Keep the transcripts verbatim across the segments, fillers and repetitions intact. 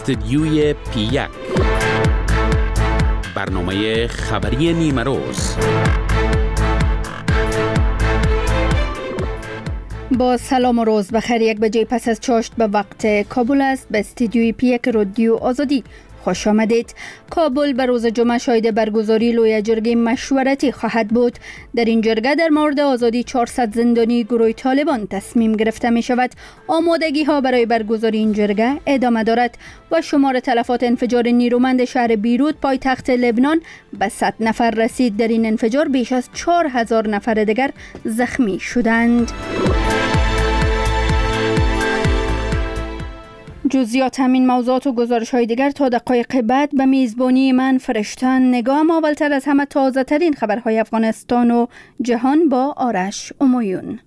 استدیوی پی یک، برنامه خبری نیمه روز. با سلام و روز بخیر. یک بجه پس از چاشت به وقت کابل است. به استدیوی پی یک رادیو آزادی خوش آمدید. کابل به روز جمعه شاهد برگزاری لوی جرگه مشورتی خواهد بود. در این جرگه در مورد آزادی چهارصد زندانی گروه طالبان تصمیم گرفته می شود. آمادگی ها برای برگزاری این جرگه ادامه دارد و شمار تلفات انفجار نیرومند شهر بیروت پایتخت لبنان به صد نفر رسید. در این انفجار بیش از چهار هزار نفر دیگر زخمی شدند. جزئیات همین موضوعات و گزارش های دیگر تا دقایق بعد به میزبانی من فرشتن نگاه. اولتر از همه تازه ترین خبرهای افغانستان و جهان با آرش امویون.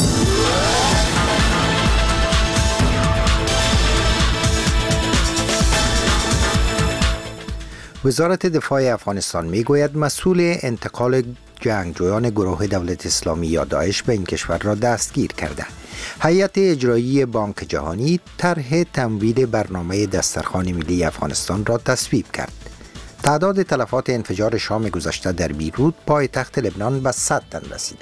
وزارت دفاع افغانستان میگوید مسئول انتقال جنگجویان گروه دولت اسلامی یا داعش به این کشور را دستگیر کرده. هیئت اجرایی بانک جهانی طرح تمویل برنامه دسترخوان ملی افغانستان را تصویب کرد. تعداد تلفات انفجار شام گذشته در بیروت پایتخت لبنان به صد تن رسیده.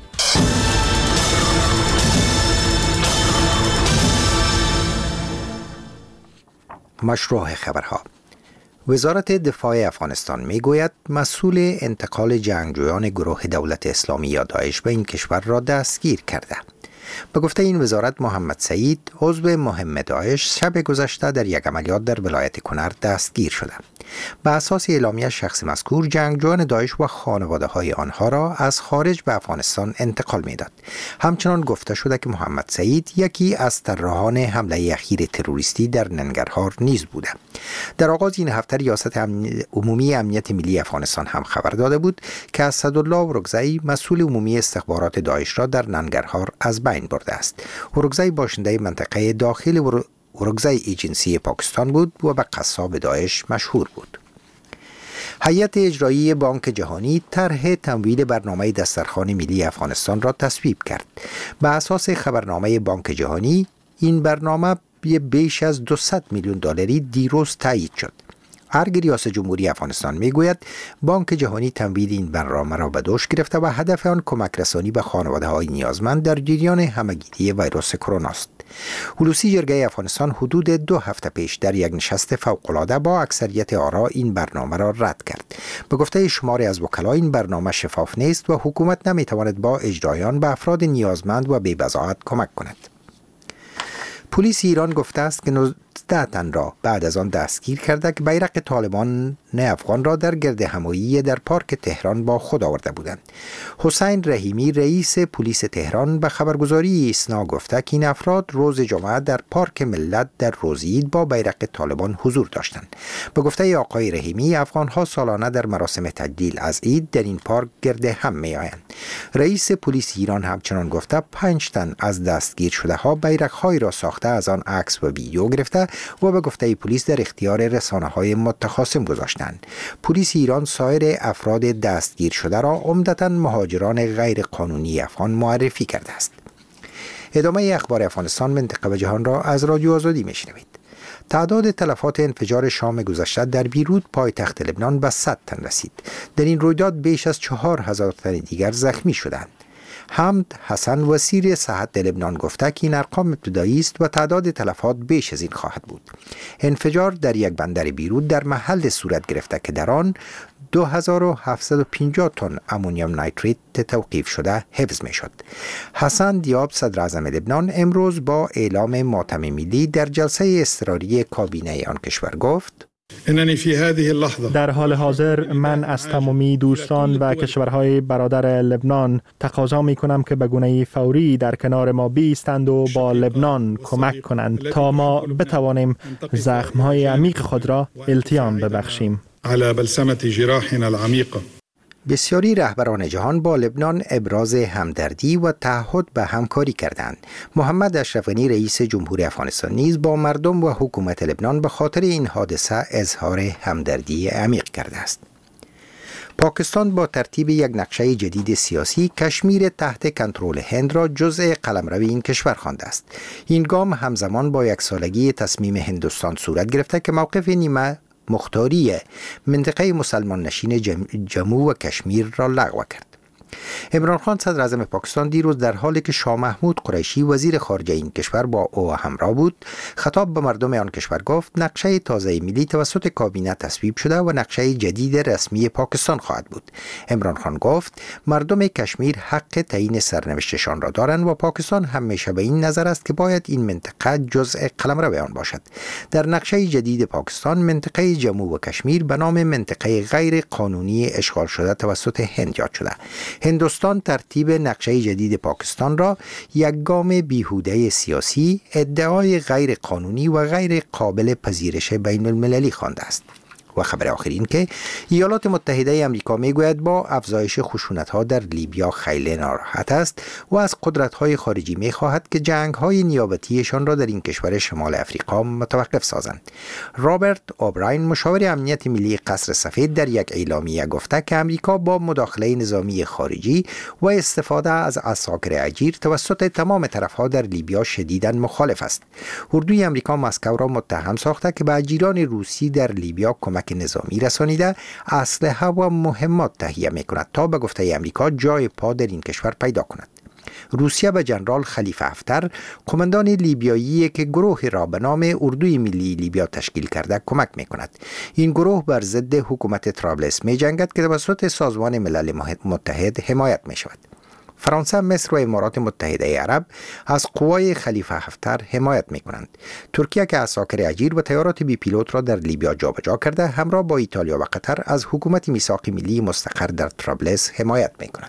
مشروع خبرها. وزارت دفاع افغانستان میگوید مسئول انتقال جنگجویان گروه دولت اسلامی یا داعش به این کشور را دستگیر کرده. به گفته این وزارت، محمد سعید عضو مهم داعش شب گذشته در یک عملیات در ولایت کنر دستگیر شده. به اساس اعلامیه شخص مذکور جنگجویان داعش و خانواده های آنها را از خارج به افغانستان انتقال میداد. همچنان گفته شده که محمد سعید یکی از طراحان حمله اخیر تروریستی در ننگرهار نیز بوده. در آغاز این هفته ریاست عمومی امنیت ملی افغانستان هم خبر داده بود که اسدالله اورکزئی مسئول عمومی استخبارات داعش را در ننگرهار از بین برده است. اورکزئی باشنده منطقه داخل اورکزئی ایجنسی پاکستان بود و به قصاب داعش مشهور بود. هیئت اجرایی بانک جهانی طرح تمویل برنامه دسترخوان ملی افغانستان را تصویب کرد. به اساس خبرنامه بانک جهانی این برنامه بیش از دویست میلیون دلاری دیروز تایید شد. ارگ ریاست جمهوری افغانستان میگوید بانک جهانی تمویل این برنامه را به دوش گرفته و هدف آن کمک رسانی به خانواده های نیازمند در جریان همهگیری ویروس کرونا است. هلوسی جرگه افغانستان حدود دو هفته پیش در یک نشست فوق‌العاده با اکثریت آرا این برنامه را رد کرد. به گفته شماری از وکلا این برنامه شفاف نیست و حکومت نمیتواند با اجرای آن به افراد نیازمند و بی‌بضاعت کمک کند. پلیس ایران گفته است که نوزده تن را بعد از آن دستگیر کرده که بیرق طالبان افغان را در گرد همایی در پارک تهران با خود آورده بودند. حسین رحیمی رئیس پلیس تهران به خبرگزاری ایسنا گفته که این افراد روز جمعه در پارک ملت در روزید با بیرق طالبان حضور داشتند. به گفته آقای رحیمی، افغان‌ها سالانه در مراسم تجلیل از عید در این پارک گرد هم می‌آیند. رئیس پلیس ایران همچنان گفته پنج تن از دستگیر شده ها بیرق‌هایی را ساخته از آن عکس و ویدیو گرفته و به گفته پلیس در اختیار رسانه‌های متخاصم گذاشتند. پلیس ایران سایر افراد دستگیر شده را عمدتاً مهاجران غیر قانونی افغان معرفی کرده است. ادامه اخبار افغانستان، منطقه و جهان را از رادیو آزادی میشنوید. تعداد تلفات انفجار شام گذشته در بیروت پایتخت لبنان به صد تن رسید. در این رویداد بیش از چهار هزار تن دیگر زخمی شدند. حمد حسن وزیر صحت لبنان گفته که این ارقام ابتدایی است و تعداد تلفات بیش از این خواهد بود. انفجار در یک بندر بیروت در محل صورت گرفته که در آن دو هزار و هفتصد و پنجاه تن امونیوم نیتریت توقیف شده حفظ می شد. حسن دیاب صدر اعظم لبنان امروز با اعلام ماتم ملی در جلسه اضطراری کابینه آن کشور گفت: در حال حاضر من از تمامی دوستان و کشورهای برادر لبنان تقاضا می کنم که به گونه فوری در کنار ما بایستند و با لبنان کمک کنند تا ما بتوانیم زخمهای عمیق خود را التیام ببخشیم. بسیاری رهبران جهان با لبنان ابراز همدردی و تعهد به همکاری کردند. محمد اشرف غنی رئیس جمهوری افغانستان نیز با مردم و حکومت لبنان به خاطر این حادثه اظهار همدردی عمیق کرده است. پاکستان با ترتیب یک نقشه جدید سیاسی کشمیر تحت کنترل هند را جزء قلمرو این کشور خوانده است. این گام همزمان با یک سالگی تصمیم هندوستان صورت گرفته که موقف نیمه مختاری منطقه مسلمان نشین جم... جموں و کشمیر را لغو کرد. عمران خان صدر اعظم پاکستان دیروز در حالی که شاه محمود قریشی وزیر خارجه این کشور با او همراه بود، خطاب به مردم آن کشور گفت نقشه تازه ملی توسط کابینه تصویب شده و نقشه جدید رسمی پاکستان خواهد بود. عمران خان گفت مردم کشمیر حق تعیین سرنوشتشان را دارند و پاکستان همیشه به این نظر است که باید این منطقه جزء قلمرو آن باشد. در نقشه جدید پاکستان منطقه جموں و کشمیر به نام منطقه غیر قانونی اشغال شده توسط هند یاد شده. هندوستان ترتیب نقشه جدید پاکستان را یک گام بیهوده سیاسی، ادعای غیر قانونی و غیر قابل پذیرش بین المللی خوانده است. و خبر آخر این که ایالات متحده آمریکا میگوید با افزایش خشونت‌ها در لیبیا خیلی ناراحت است و از قدرت‌های خارجی می‌خواهد که جنگ‌های نیابتیشان را در این کشور شمال افریقا متوقف سازند. رابرت اوبراین مشاور امنیت ملی قصر سفید در یک اعلامیه گفته که آمریکا با مداخله نظامی خارجی و استفاده از عساکر اجیر توسط تمام طرف‌ها در لیبیا شدیداً مخالف است. اردوی آمریکا مسکو را متهم ساخته که به اجیران روسی در لیبیا کمک نظامی رسانیده، اسلحه و مهمات تهیه می‌کند تا به گفته آمریکا جای پا در این کشور پیدا کند. روسیه به جنرال خلیفه حفتر، قماندان لیبیایی که گروه را به نام اردوی ملی لیبیا تشکیل کرده کمک می‌کند. این گروه بر ضد حکومت طرابلس می‌جنگد که توسط سازمان ملل متحد حمایت می‌شود. فرانسه، مصر و امارات متحده عرب از قوای خلیفه حفتر حمایت می‌کنند. ترکیه که عساکر اجیر و طیارات بی پیلوت را در لیبیا جابجا کرده، همراه با ایتالیا و قطر از حکومت میثاق ملی مستقر در طرابلس حمایت می‌کند.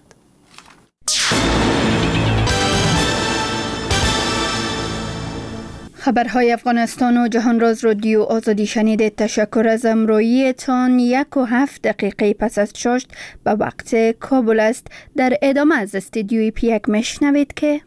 خبرهای افغانستان و جهان راز رادیو آزادی شنیدید. تشکر از همراهیتان. یک و هفت دقیقه پس از ششت به وقت کابل است. در ادامه از استودیوی پیک میشنوید که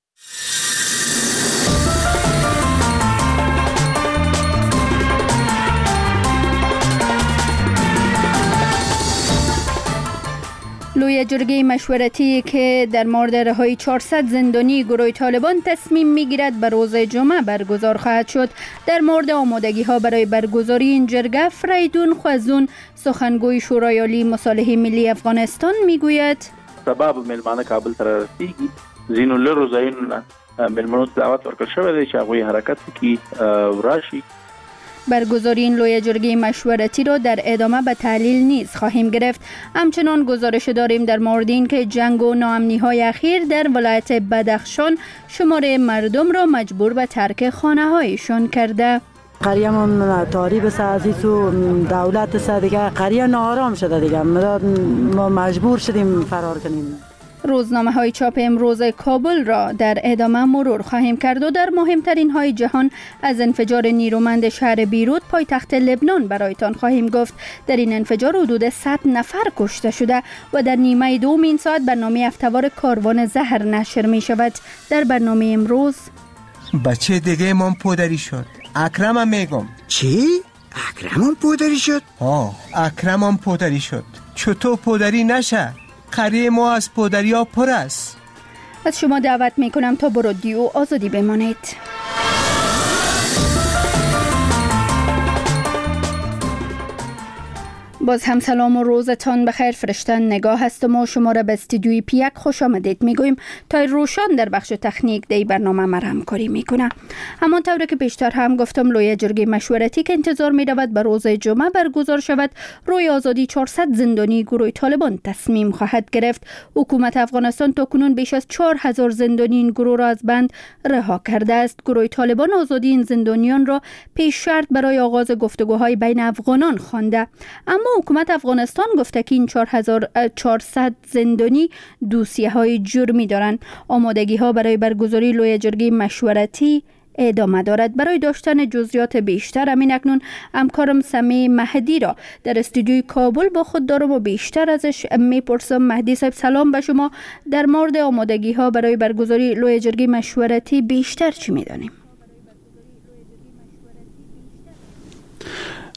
لوی جرگه مشورتی که در مورد رهایی چهارصد زندانی گروه طالبان تصمیم میگیرد به روز جمعه برگزار خواهد شد. در مورد آمادگی ها برای برگزاری این جرگه، فریدون خوازون، سخنگوی شورای عالی مصالحه ملی افغانستان میگوید سبب ملمانه کابل تر رسیدگی زینو لرو زین ملمانو دعوت ورکړل شوی دی چې هغوی حرکت کی راشي. برگزاری این لوی جرگه مشورتی را در ادامه به تحلیل نیز خواهیم گرفت. همچنان گزارش داریم در مورد این که جنگ و ناامنی های اخیر در ولایت بدخشان شمار مردم را مجبور به ترک خانه هایشان کرده. قریه ما تاریب سازی و دولت سا دیگه قریه ناآرام شده دیگه، ما مجبور شدیم فرار کنیم. روزنامه های چاپ امروز کابل را در ادامه مرور خواهیم کرد و در مهمترین های جهان از انفجار نیرومند شهر بیروت پایتخت لبنان برایتان خواهیم گفت. در این انفجار حدود صد نفر کشته شده و در نیمه دوم این ساعت برنامه افتوار کاروان زهر نشر می شود. در برنامه امروز بچه دیگه من پودری شد. اکرمم میگم. چی؟ اکرمم پودری شد؟ آه اکرمم پودری شد. چطور پودری نشه؟ قریه ما از پودری ها پر است. از شما دعوت می کنم تا با رادیو آزادی بمانید. باز هم سلام و روزتان بخیر. فرشتن نگاه هستم و شما را به استودیوی پیک خوش آمدید میگویم. تا روشان در بخش تکنیک دی برنامه ما همکاری میکنه. همانطور که بیشتر هم گفتم، لوی جرگه مشورتی که انتظار می رود به روز جمعه برگزار شود، روی آزادی چهارصد زندانی گروه طالبان تصمیم خواهد گرفت. حکومت افغانستان تا کنون بیش از چهار هزار زندانی این گروه را از بند رها کرده است. گروه طالبان آزادی این زندانیان را پیش شرط برای آغاز گفتگوهای بین افغانان خوانده، اما حکومت افغانستان گفته که این چهار هزار و چهارصد زندانی دوسیه های جرمی دارند. آمادگی ها برای برگزاری لوی جرگه مشورتی ادامه دارد. برای داشتن جزئیات بیشتر همین اکنون همکارم سمی مهدی را در استودیوی کابل با خود دارم و بیشتر ازش میپرسم. مهدی صاحب سلام به شما. در مورد آمادگی ها برای برگزاری لوی جرگه مشورتی بیشتر چی میدانیم؟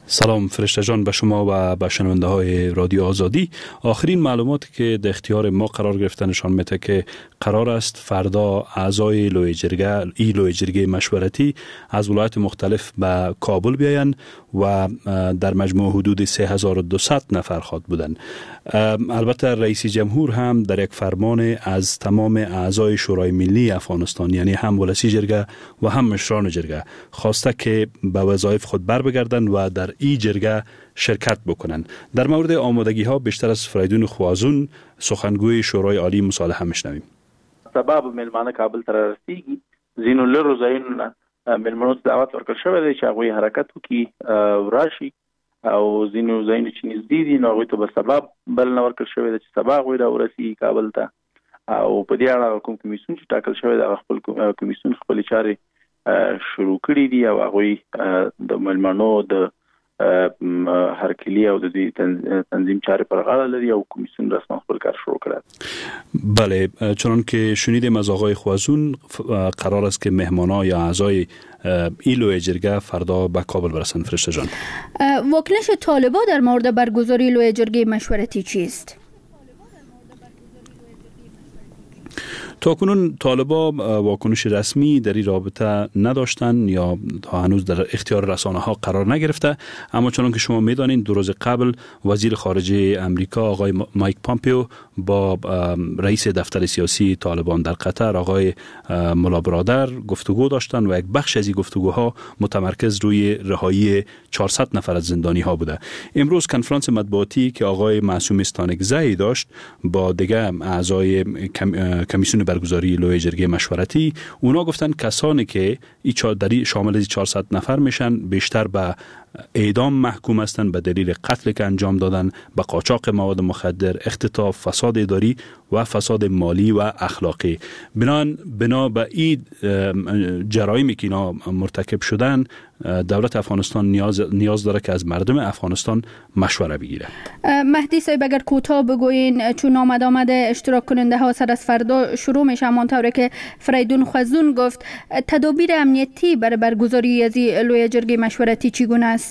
سلام فرشته جان به شما و به شنونده های رادیو آزادی. آخرین معلوماتی که در اختیار ما قرار گرفته نشان میده که قرار است فردا اعضای لوی جرگه ای لوی جرگه مشورتی از ولایت مختلف به کابل بیایند و در مجموع حدود سه هزار و دویست نفر خواهد بودند. البته رئیس جمهور هم در یک فرمان از تمام اعضای شورای ملی افغانستان، یعنی هم ولسی جرگه و هم مشران جرگه، خواسته که به وظایف خود بر بگردند و در این جرگه شرکت بکنند. در مورد آمادگی ها بیشتر از فریدون خوازون، سخنگوی شورای عالی، مصالحه میشنویم. سبب ملمانه کابل تر رسیدگی زینو له روزاین ملمنو دعوت ورکړل شوی دی چې هغوی حرکت وکړي راشي او زینو ځایونه چې نږدې دي نو هغوی ته به سبب بلنه ورکړل شوې ده چې سبا هغوی راورسي کابل ته. او په دې اړه کوم کمیسیون چې ټاکل شوی دی خپل کمیسیون خپلې چارې شروع کړي دي او هغوی د ملمنو د هرکلی او د تنظیم چارې پر غاړه لري او کمیسیون رسما خپل کار شروع کړی. بله، چون که شنیدیم از آقای خوازون قرار است که مهمانا یا اعضای ایلو جرگه فردا به کابل برسند. فرشته جان، واکنش طالبا در مورد برگزاری لوی جرگه مشورتی چیست؟ تاکنون طالبا واکنش رسمی در این رابطه نداشتن یا تا هنوز در اختیار رسانه ها قرار نگرفته، اما چون که شما میدانید دو روز قبل وزیر خارجه امریکا آقای مایک پامپیو با رئیس دفتر سیاسی طالبان در قطر آقای ملا برادر گفتگو داشتن و یک بخش از این گفتگوها متمرکز روی رهایی چهارصد نفر از زندانی ها بوده. امروز کنفرانس مطبوعاتی که آقای معصوم استانکزی داشت با دیگه اعضای کمیسیون برگزاری لوی جرگه مشورتی، اونا گفتن کسانی که در شامل چهارصد نفر میشن بیشتر به اعدام محکوم هستند به دلیل قتل که انجام دادن، به قاچاق مواد مخدر، اختطاف، فساد اداری و فساد مالی و اخلاقی. بنان بنا به این جرایمی که اینا مرتکب شدن، دولت افغانستان نیاز نیاز داره که از مردم افغانستان مشوره بگیره. مهدی صاحب اگر کوتاه بگوین، چون آمد آمده اشتراک کننده ها سر از فردا شروع میشه، همانطوری که فریدون خوازون گفت، تدابیر امنیتی برای برگزاری از لوی جرگه مشورتی چگونه است؟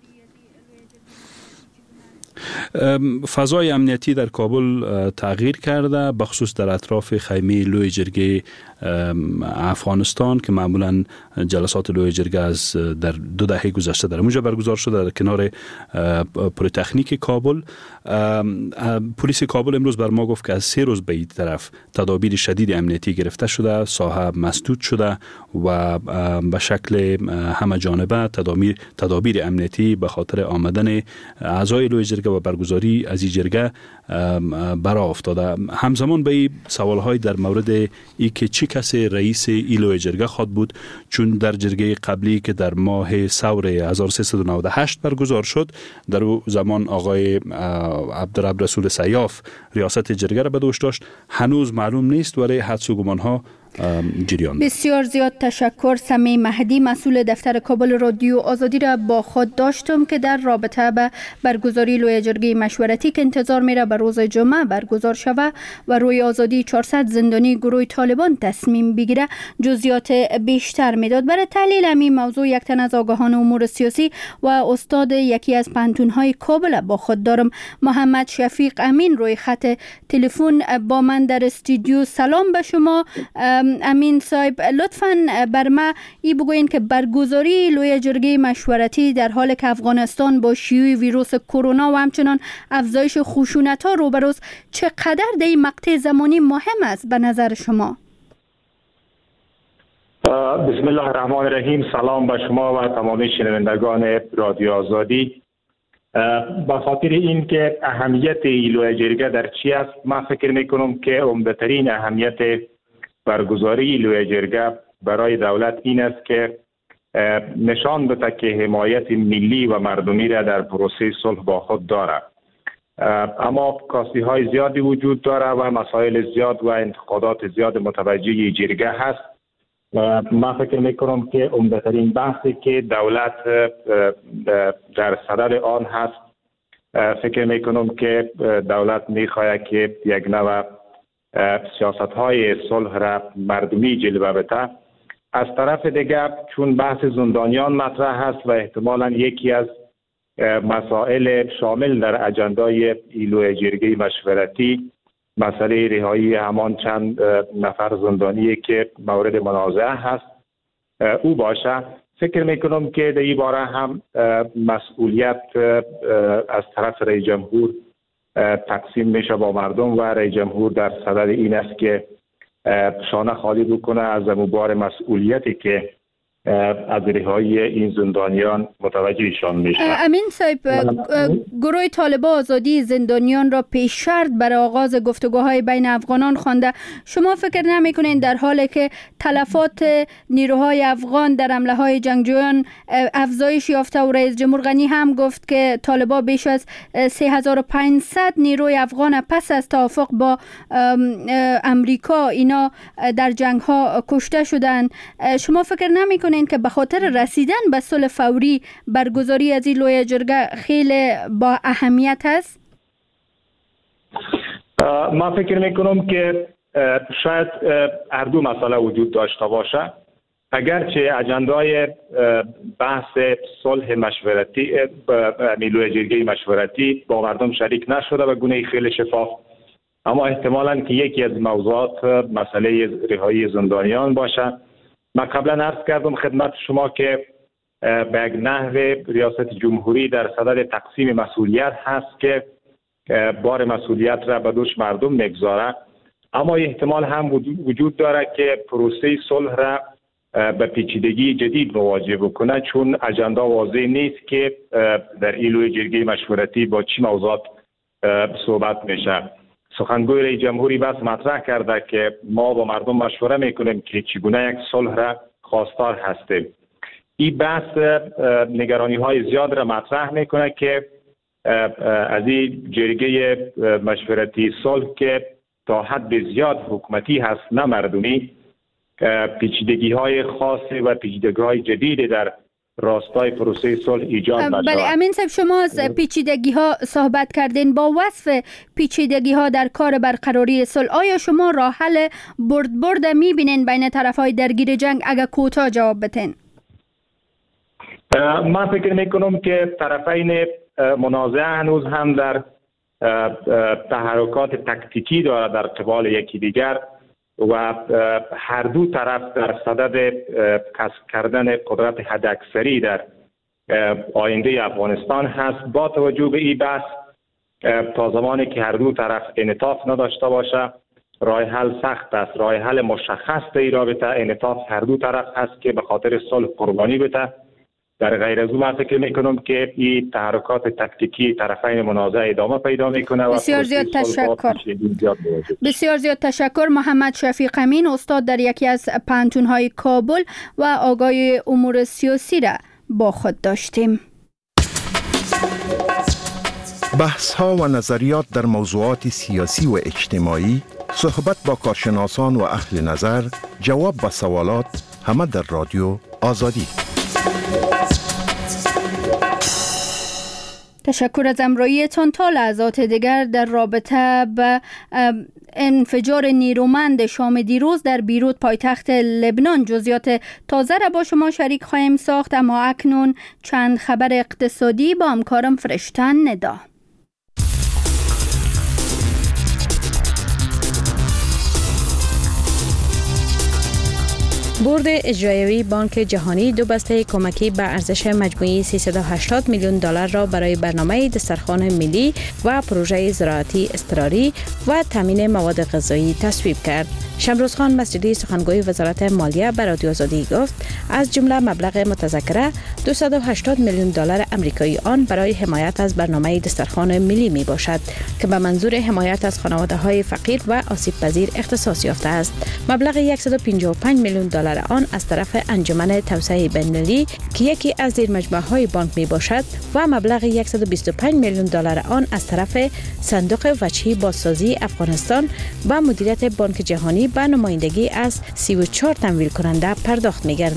فضای امنیتی در کابل تغییر کرده، بخصوص در اطراف خیمه لوی جرگه افغانستان که معمولا جلسات لوی جرگه از در دو دهه گذشته در اونجا برگزار شده، در کنار پل تکنیک کابل. پلیس کابل امروز بر ما گفت که از سه روز به این طرف تدابیر شدید امنیتی گرفته شده، ساحه مسدود شده و به شکل همه جانبه تدابیر تدابیر امنیتی به خاطر آمدن اعضای لوی جرگه و برگزاری از این جرگه برآ افتاده. همزمان به سوالهای در مورد ای که چی کسی رئیس ایلو جرگه خواد بود، چون در جرگه قبلی که در ماه سور هزار و سیصد و نود و هشت برگزار شد، در او زمان آقای عبدالرب رسول سیاف ریاست جرگه را به دوش داشت. هنوز معلوم نیست ولی حدس و گمان ها جریان. بسیار زیاد تشکر. سمی مهدی، مسئول دفتر کابل رادیو آزادی را با خود داشتم که در رابطه به برگزاری لوی جرگه مشورتی که انتظار میره به روز جمعه برگزار شود و روی آزادی چهارصد زندانی گروه طالبان تصمیم بگیره جزئیات بیشتر میداد. برای تحلیل همین موضوع یک تن از آگاهان امور سیاسی و استاد یکی از پانتون‌های کابل با خود دارم، محمد شفیق امین، روی خط تلفن با من در استودیو. سلام به شما امین صاحب، لطفاً بر ما ای بگوین که برگزاری لوی جرگه مشورتی در حال که افغانستان با شیوع ویروس کرونا و همچنان افزایش خشونت‌ها روبروست، چقدر در این مقطع زمانی مهم است به نظر شما؟ بسم الله الرحمن الرحیم. سلام به شما و تمامی شنوندگان رادیو آزادی. به خاطر این که اهمیت لوی جرگه در چی است، من فکر میکنم که عمده‌ترین اهمیت برگزاری لوی جرگه برای دولت این است که نشان بده که حمایت ملی و مردمی را در پروسه صلح با خود دارد. اما کاستی های زیادی وجود داره و مسائل زیاد و انتقادات زیاد متوجه جرگه هست. من فکر میکنم که عمده‌ترین بحثی که دولت در صدر آن هست، فکر میکنم که دولت میخواهد که یک نوع سیاست های صلح را مردمی جلوه بده. از طرف دیگر چون بحث زندانیان مطرح هست و احتمالاً یکی از مسائل شامل در اجندای ایلو جرگه مشورتی مسئله رهایی همان چند نفر زندانی که مورد منازعه هست او باشه. فکر میکنم که در این باره هم مسئولیت از طرف رئیس جمهور تقسیم میشه با مردم و رئیس جمهور در صدد این است که شانه خالی بکنه از بار مسئولیتی که از رهایی این زندانیان متوجهشان میشه. امین صاحب، گروه طالبان آزادی زندانیان را پیش شرط برای آغاز گفتگوهای بین افغانان خوانده. شما فکر نمیکنین در حالی که تلفات نیروهای افغان در حمله های جنگجویان افزایش یافته و رئیس جمهور غنی هم گفت که طالبان بیش از سه هزار و پانصد نیروی افغان پس از توافق با امریکا اینا در جنگ ها کشته شدند، شما فکر نمیکنین که به خاطر رسیدن به صلح فوری برگزاری از این لویه جرگه خیلی با اهمیت است؟ من فکر میکنم که شاید هر دو مسئله وجود داشته باشه. اگرچه اجندای بحث صلح مشورتی لویه جرگه مشورتی با مردم شریک نشده به گونه خیلی شفاف، اما احتمالاً که یکی از موضوعات مسئله رهایی زندانیان باشه. من قبلا عرض کردم خدمت شما که به یک نحو ریاست جمهوری در صدد تقسیم مسئولیت هست که بار مسئولیت را به دوش مردم میگذاره، اما احتمال هم وجود داره که پروسه صلح را به پیچیدگی جدید مواجه بکنه، چون اجندا واضح نیست که در ایلوی جرگه مشورتی با چی موضوعات صحبت میشه. سخنگوی رئیس جمهوری بس مطرح کرده که ما با مردم مشوره میکنیم که چگونه یک صلح را خواستار هستیم. این بحث نگرانی های زیاد را مطرح میکنه که از این جرگه مشورتی صلح که تا حد زیاد حکومتی هست نه مردمی، پیچیدگی های خاصی و پیچیدگی های جدیدی در راستای پروسه صلح ایجاد نشود. بله امین صاحب، شما از پیچیدگی ها صحبت کردین. با وصف پیچیدگی ها در کار برقراری صلح، آیا شما راه حل برد برد میبینین بین طرف های درگیر جنگ؟ اگر کوتاه جواب بدین. من فکر میکنم که طرفین منازعه هنوز هم در تحرکات تکتیکی داره در قبال یکی دیگر و هر دو طرف در صدد کسب کردن قدرت حداکثری در آینده افغانستان هست. با توجه به این بحث، تا زمانی که هر دو طرف انعطاف نداشته باشه راه حل سخت است. راه حل مشخص در این رابطه انعطاف هر دو طرف هست که به خاطر صلح قربانی بده. در غیر از او من فکر میکنم که این تحرکات تکتیکی طرفین منازعه ادامه پیدا میکنه. بسیار زیاد تشکر. بسیار زیاد تشکر. محمد شفیق امین، استاد در یکی از پانتون‌های کابل و آگاهی امور سیاسی را با خود داشتیم. بحث‌ها و نظریات در موضوعات سیاسی و اجتماعی، صحبت با کارشناسان و اهل نظر، جواب به سوالات، همه در رادیو آزادی. تشکر از همراهیتان. تا لحظات دیگر در رابطه به انفجار نیرومند شام دیروز در بیروت پایتخت لبنان جزئیات تازه را با شما شریک خواهیم ساخت، اما اکنون چند خبر اقتصادی با همکارم فرشتن ندا. بورد اجرایی بانک جهانی دو بسته کمکی به ارزش مجموعی سیصد و هشتاد میلیون دلار را برای برنامه دسترخوان ملی و پروژه زراعتی اضطراری و تامین مواد غذایی تصویب کرد. شمروز خان مسجدی سخنگوی وزارت مالیه به رادیو آزادی گفت از جمله مبلغ متذکره دویست و هشتاد میلیون دلار آمریکایی آن برای حمایت از برنامه دسترخوان ملی می باشد که به منظور حمایت از خانواده‌های فقیر و آسیب پذیر اختصاص یافته است. مبلغ صد و پنجاه و پنج میلیون دلار آن از طرف انجمن توسعه بین‌المللی که یکی از زیرمجموعه‌های بانک می باشد و مبلغ صد و بیست و پنج میلیون دلار آن از طرف صندوق وجهی بازسازی افغانستان و مدیریت بانک جهانی به نمایندگی از سی و چهار تمویل کننده پرداخت می گردد.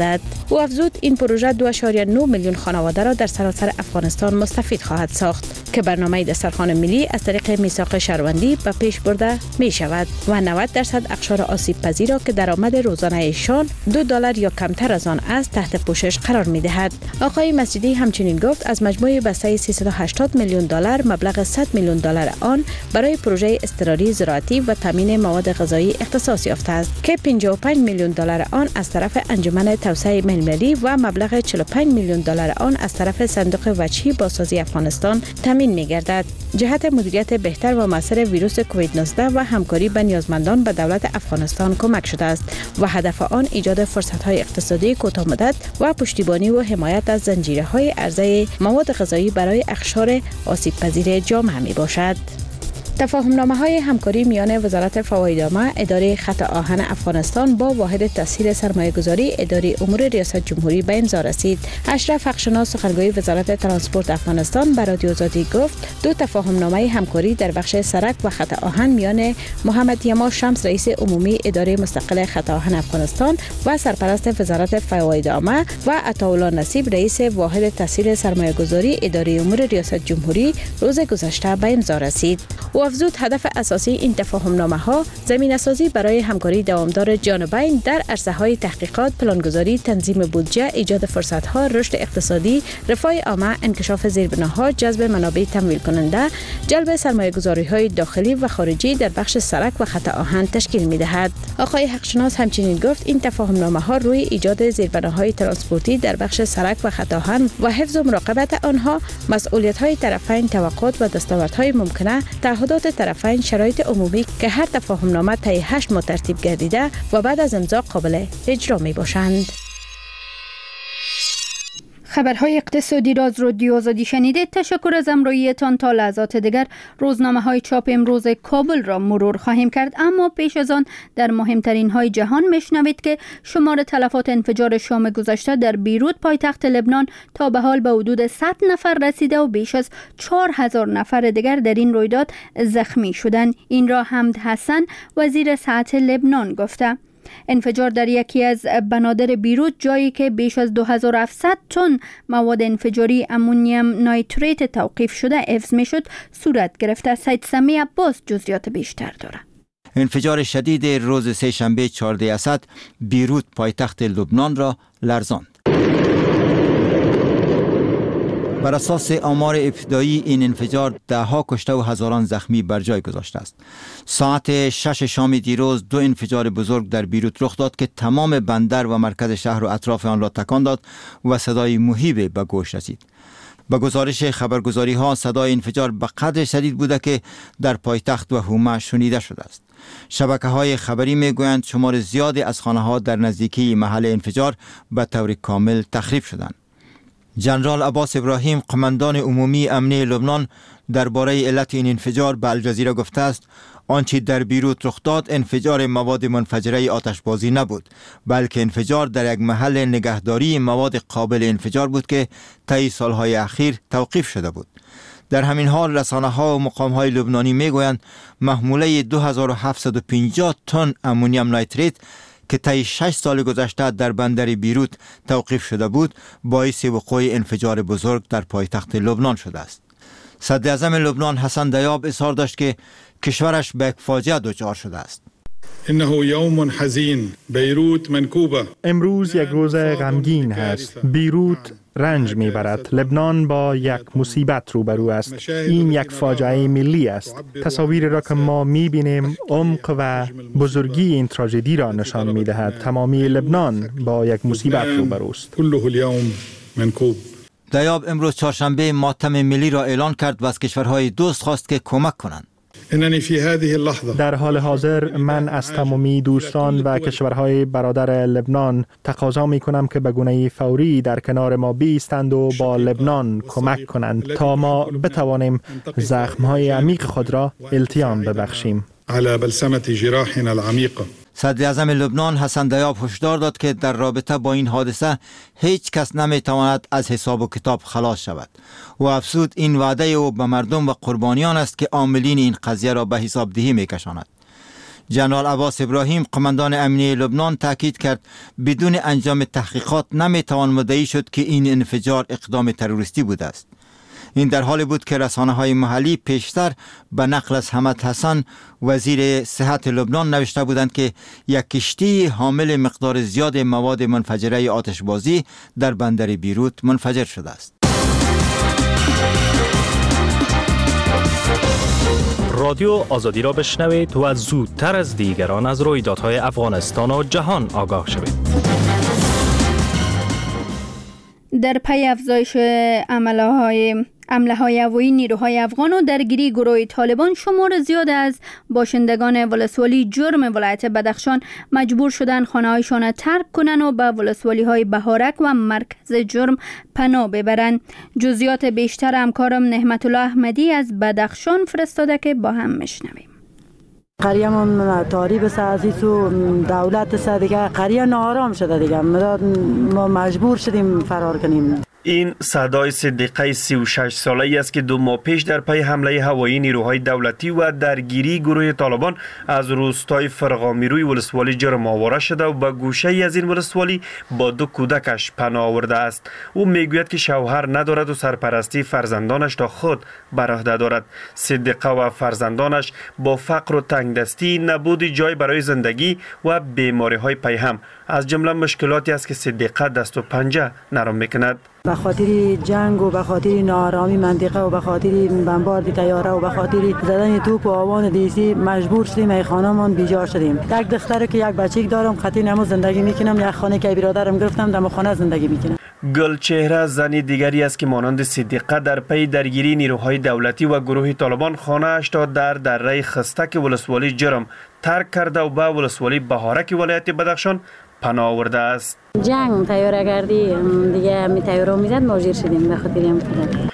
او افزود این پروژه دو و نه میلیون خانواده را در سراسر افغانستان مستفید خواهد ساخت که برنامه دسترخوان ملی از طریق میثاق شهروندی به پیش برده می شود و نود درصد اقشار آسیب پذیر را که درآمد روزانه ایشان دو دلار یا کمتر از آن است تحت پوشش قرار می دهد. آقای مسجدی همچنین گفت از مجموع بسته سیصد و هشتاد میلیون دلار مبلغ صد میلیون دلار آن برای پروژه اضطراری زراعتی و تامین مواد غذایی اختصاص یافته است که پنجاه و پنج میلیون دلار آن از طرف انجمن توسعه ملی و مبلغ چهل و پنج میلیون دلار آن از طرف صندوق وجهی بازسازی افغانستان تامین می‌گردد. جهت مدیریت بهتر و مؤثر ویروس کووید نوزده و همکاری با نیازمندان به دولت افغانستان کمک شده است و هدف آن ایجاد فرصت‌های اقتصادی کوتاه مدت و پشتیبانی و حمایت از زنجیره‌های عرضه مواد غذایی برای اقشار آسیب پذیر جامعه میباشد. تفاهم‌نامه های همکاری میان وزارت فواید عامه، اداره خط آهن افغانستان با واحد تسهیل سرمایه‌گذاری اداره امور ریاست جمهوری به امضا رسید. اشرف حقشناس سخنگوی وزارت ترانسپورت افغانستان به رادیو آزادی گفت دو تفاهم‌نامه همکاری در بخش سرک و خط آهن میان محمد یما شمس رئیس عمومی اداره مستقل خط آهن افغانستان و سرپرست وزارت فواید عامه و عطاالله نصیب رئیس واحد تسهیل سرمایه‌گذاری اداره امور ریاست جمهوری روز گذشته به امضا رسید. و افزود هدف اساسی این تفاهم‌نامه ها زمینه‌سازی برای همکاری دوامدار جانبین در عرصه‌های تحقیقات، پلانگذاری، تنظیم بودجه، ایجاد فرصت‌ها، رشد اقتصادی، رفاه عامه، انکشاف زیربناها، جذب منابع تمویل کننده، جلب سرمایه‌گذاری‌های داخلی و خارجی در بخش سرک و خط آهن تشکیل می‌دهد. آقای حقشناس همچنین گفت این تفاهم‌نامه‌ها روی ایجاد زیربناهای ترانسپورتی در بخش سرک و خط آهن و حفظ و مراقبت آنها، مسئولیت‌های طرفین، توقعات و دستاوردهای ممکنه، تعهدات طرفین، شرایط عمومی که هر تفاهم‌نامه طی هشت ماه ترتیب گردیده و بعد از امضا قابل اجرا می باشند. خبرهای اقتصادی را از رادیو آزادی شنیدید. تشکر از همراهیتان. تا لحظات دیگر روزنامه های چاپ امروز کابل را مرور خواهیم کرد، اما پیش از آن در مهمترین های جهان میشنوید که شمار تلفات انفجار شام گذشته در بیروت پایتخت لبنان تا به حال به حدود صد نفر رسیده و بیش از چهار هزار نفر دیگر در این رویداد زخمی شدند. این را حمد حسن وزیر صحت لبنان گفته. انفجار در یکی از بنادر بیروت، جایی که بیش از دو هزار و هفتصد تن مواد انفجاری امونیم نایتریت توقیف شده حفظ می شد، صورت گرفته. سید سمی عباس جزئیات بیشتر دارد. انفجار شدید روز سه شنبه چهارده اسد بیروت پایتخت لبنان را لرزاند. بر اساس آمار ابتدایی این انفجار ده ها کشته و هزاران زخمی بر جای گذاشته است. ساعت شش شام دیروز دو انفجار بزرگ در بیروت رخ داد که تمام بندر و مرکز شهر و اطراف آن را تکان داد و صدای مهیب به گوش رسید. با گزارش خبرگزاری ها صدای انفجار به قدر شدید بوده که در پایتخت و حومه شنیده شده است. شبکه های خبری می گویند شمار زیادی از خانه ها در نزدیکی محل انفجار به طور کامل تخریب شدند. جنرال عباس ابراهیم قماندان عمومی امنیه لبنان درباره علت این انفجار به الجزیره گفته است آنچه در بیروت رخ داد انفجار مواد منفجره آتشبازی نبود، بلکه انفجار در یک محل نگهداری مواد قابل انفجار بود که طی سالهای اخیر توقیف شده بود. در همین حال رسانه ها و مقام های لبنانی می گویند محموله دو هزار و هفتصد و پنجاه تن امونیم نایتریت که طی شش سال گذشته در بندر بیروت توقیف شده بود باعث وقوع انفجار بزرگ در پایتخت لبنان شده است. صدر اعظم لبنان حسن دیاب اظهار داشت که کشورش به یک فاجعه دچار شده است. انه یوم حزین، بیروت منکوبه. امروز یک روز غمگین است. بیروت رنج میبرد. لبنان با یک مصیبت روبرو است. این یک فاجعه ملی است. تصاویر را که ما میبینیم عمق و بزرگی این تراژدی را نشان میدهد. تمامی لبنان با یک مصیبت روبرو است. کله اليوم منکوب. دیاب امروز چهارشنبه ماتم ملی را اعلان کرد و از کشورهای دوست خواست که کمک کنند. در حال حاضر من از تمامی دوستان و کشورهای برادر لبنان تقاضا می کنم که به گونه فوری در کنار ما بایستند و با لبنان کمک کنند تا ما بتوانیم زخمهای عمیق خود را التیام ببخشیم. على بلسمة جراحنا العميقة. صدر اعظم لبنان حسن دیاب هشدار داد که در رابطه با این حادثه هیچ کس نمیتواند از حساب و کتاب خلاص شود و افزود این وعده او به مردم و قربانیان است که عاملین این قضیه را به حساب دهی میکشاند. جنرال عباس ابراهیم قماندان امنیه لبنان تاکید کرد بدون انجام تحقیقات نمیتوان مدعی شد که این انفجار اقدام تروریستی بوده است. این در حالی بود که رسانه‌های محلی پیشتر به نقل از حمد حسن وزیر صحت لبنان نوشته بودند که یک کشتی حامل مقدار زیاد مواد منفجره آتشبازی در بندر بیروت منفجر شده است. رادیو آزادی را بشنوید و زودتر از دیگران از رویدادهای افغانستان و جهان آگاه شوید. در پی افزایش عملهای حمله های هوایی نیروهای افغان و درگیری گروه طالبان، شمار زیاد از باشندگان ولسوالی جرم ولایت بدخشان مجبور شدن خانه‌هایشان ترک کنند و به ولسوالی های بهارک و مرکز جرم پناه ببرند. جزئیات بیشتر همکارم نعمت الله احمدی از بدخشان فرستاده که با هم میشنویم. قریه من تاریب سازی تو دولت سا دیگه قریه ناآرام شده دیگه، ما مجبور شدیم فرار کنیم. این صدای صدیقه سی و شش ساله‌ای است که دو ماه پیش در پی حمله هوایی نیروهای دولتی و درگیری گروه طالبان از روستای فرغامیروی ولسوالی جرم آواره شده و به گوشه‌ای از این ولسوالی با دو کودکش پناه آورده است. او میگوید که شوهر ندارد و سرپرستی فرزندانش تا خود بر عهده دارد. صدیقه و فرزندانش با فقر و تنگدستی، نبود جای برای زندگی و بیماری‌های پیهم از جمله مشکلاتی است که صدیقه دست و پنجه نرم میکند. به خاطر جنگ و به خاطر ناآرامی منطقه و به خاطر بمبارد طیاره و به خاطر زدن توپ و آوان دیسی مجبور شدیم ای خانه‌مان بیجا شدیم. یک دختر که یک بچه دارم خاطر نمو زندگی میکنم، یک خانه که برادرم گرفتم در خانه زندگی میکنم. گلچهره زنی دیگری است که مانند صدیقه در پی درگیری نیروهای دولتی و گروه طالبان خانه اش تا در دره خستک ولسوالی جرم ترک کرده و به ولسوالی بهارک ولایت بدخشان پناه آورده است. جنگ تیاره کردی دیگه، می تیاره میزد ماجر شدیم به خاطر هم.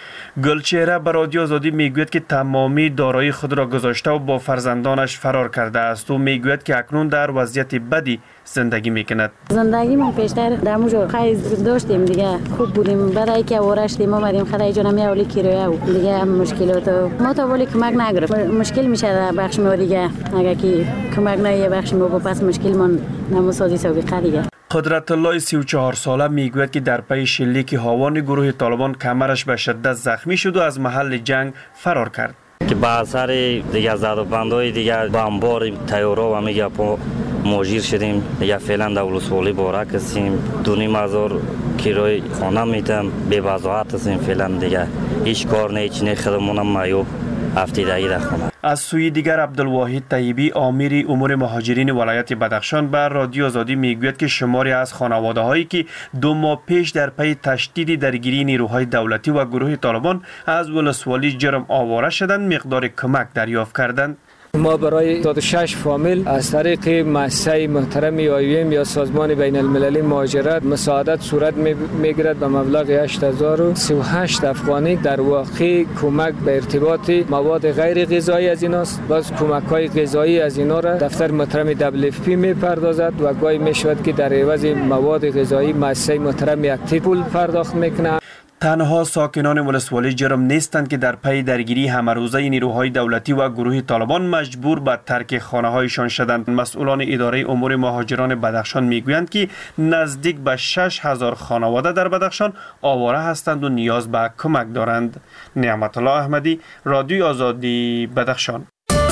گلچهره به رادیو آزادی میگوید که تمامی دارایی خود را گذاشته و با فرزندانش فرار کرده است. او میگوید که اکنون در وضعیت بدی زندگی میکند. زندگی من پیشتر دموجو خیلی داشتیم دیگه، خوب بودیم. بعد ای که ورشتیم اومدیم خدای جانم یه اولی کیرویه و دیگه مشکلات ما تا ولی کمک نگرفت. مشکل میشه در بخش ما دیگه، اگه کی کمک نه بخش ما پس مشکل من نموسازی سابقه دیگه. قدرت الله سی و چهار ساله میگوید که در پی شلیک هاوان گروه طالبان کمرش به شدت زخمی شد و از محل جنگ فرار کرد. که با اثر دیگه زد و بندهای دیگه بمبار طیاره و میگه پا ماجر شدیم دیگه. فعلا در ولسوالی بارک هستیم، دو نیم هزار کرایه خانه میتم، بی وضاحت هستیم فعلا دیگه، هیچ کار نه هیچ نه، خودمونم معیوب افتیدگی در خانه. از سوی دیگر عبدالواحد طیبی امیر امور مهاجرین ولایت بدخشان بر رادیو آزادی میگوید که شماری از خانواده هایی که دو ماه پیش در پی تشدید درگیری نیروهای دولتی و گروه طالبان از ولسوالی جرم آواره شدند مقدار کمک دریافت کردند. ما برای هفتاد و شش فامیل از طریق مؤسسه محترم آی او ام یا سازمان بین المللی مهاجرت مساعدت صورت میگیرد به مبلغ هشت هزار و سی و هشت افغانی. در واقع کمک به ارتباط مواد غیر غذایی از ایناست. باز کمک های غذایی از اینا را دفتر محترم دبلیو اف پی میپردازد و گاهی میشود که در عوض مواد غذایی مؤسسه محترم اکتیو پول پرداخت میکنه. تنها ساکنان ولسوالی جرم نیستند که در پی درگیری همروزه نیروهای دولتی و گروه طالبان مجبور به ترک خانه‌هایشان شدند. مسئولان اداره امور مهاجران بدخشان میگویند که نزدیک به شش هزار خانواده در بدخشان آواره هستند و نیاز به کمک دارند. نعمت الله احمدی، رادیو آزادی، بدخشان.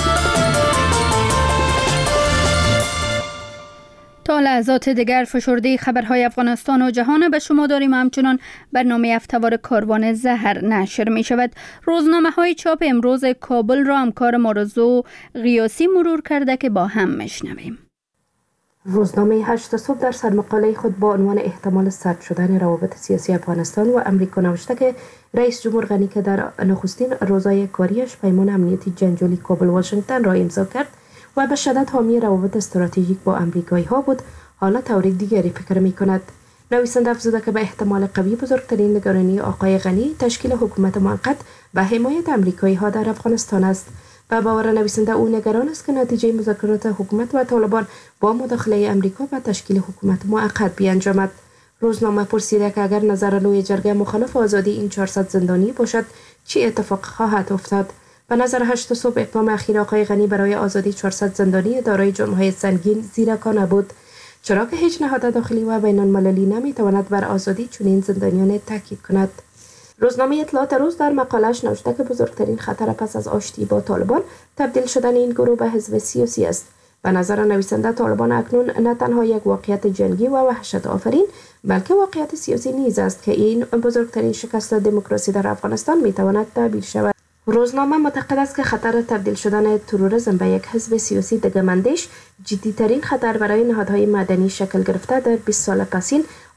تا لحظات دیگر فشرده خبرهای افغانستان و جهان به شما داریم. همچنان برنامه هفته‌وار کاروان زهر نشر می شود. روزنامه های چاپ امروز کابل را همکار مارزو غیاسی مرور کرده که با هم میشنویم. روزنامه هشت صبح در سرمقاله خود با عنوان احتمال سرد شدن روابط سیاسی افغانستان و امریکا نوشته که رئیس جمهور غنی که در نخستین روزهای کاریش پیمان امنیتی جنجالی کابل واشنگتن را امضا کرد و به شدت حامی روابط استراتژیک با امریکایی ها بود، حالا طور دیگری فکر می کند. نویسنده افزوده که به احتمال قوی بزرگترین نگرانی آقای غنی تشکیل حکومت موقت و حمایت امریکایی ها در افغانستان است. به باور نویسنده او نگران است که نتیجه مذاکرات حکومت و طالبان با مداخله امریکا به تشکیل حکومت موقت بیانجامد. روزنامه پرسیده که اگر نظر لوی جرگه مخالف آزادی این چهارصد زندانی باشد چی اتفاق خواهد افتاد؟ به نظر هشت صبح اقدام اخیر آقای غنی برای آزادی چهارصد زندانی دارای جرم‌های سنگین زیرکانه بود، چرا که هیچ نهاد داخلی و بین المللی نمیتواند بر آزادی چنین زندانیان تاکید کند. روزنامه اطلاعات روز در مقالش نوشته که بزرگترین خطر پس از آشتی با طالبان تبدیل شدن این گروه به حزب سیاسی است. به نظر نویسنده طالبان اکنون نه تنها یک واقعیت جنگی و وحشت آفرین بلکه واقعیت سیاسی نیز است که این بزرگترین شکست دموکراسی در افغانستان میتواند تعبیر شود. روزنامه معتقد است که خطر تبدیل شدن تروریسم به یک حزب سیاسی دگماندیش جدی‌ترین خطر برای نهادهای مدنی شکل گرفته در بیست سال پسین